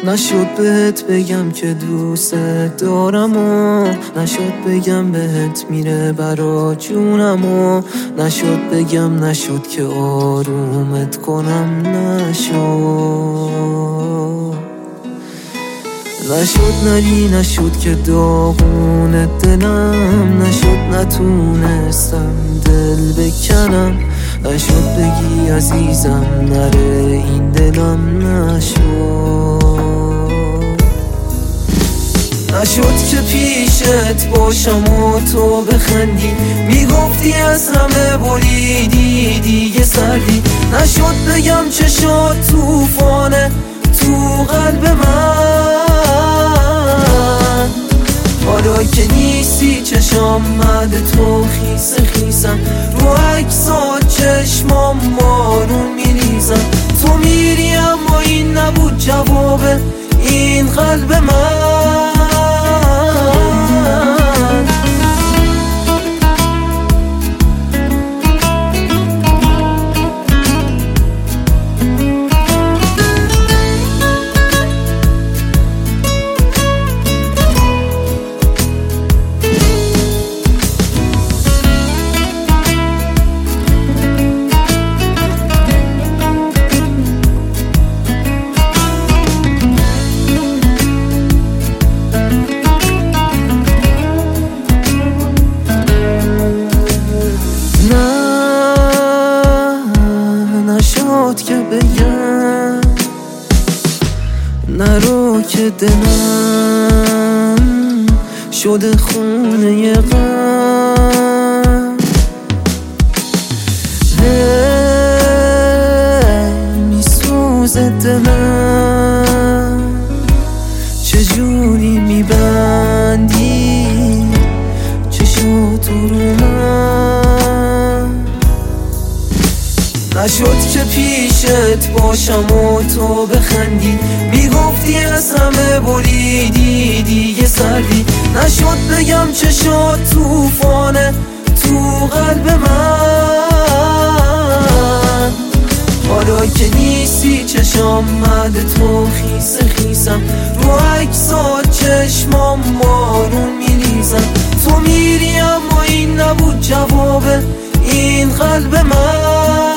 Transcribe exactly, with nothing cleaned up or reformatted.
نشد بهت بگم که دوست دارم و نشد بگم بهت میره برا جونم و نشد بگم نشد که آرومت کنم نشد نشد نری نشد که داغون دلم نشد نتونستم دل بکنم نشد بگی عزیزم نره این دلم نشد نشد که پیشت باشم و تو بخندی میگفتی از همه بریدی دیگه سردی نشد بگم چشات توفانه تو قلب من حالا که نیستی چشام مد تو خیس خیسم رو عکسات چشمام بارون میریزم تو میری اما این نبود جواب این قلب من که بگم نرو که دلم شده خونه غم هی میسوزه دلم چجوری میبندی چشاتو رو من نشد که پیشت باشم و تو بخندی میگفتی از همه بریدی دیگه سردی نشد بگم چشات توفانه تو قلب من حالا که نیستی چشام مد تو خیس خیسم رو عکسات چشمام بارون میریزم تو میری اما این نبود جواب این قلب من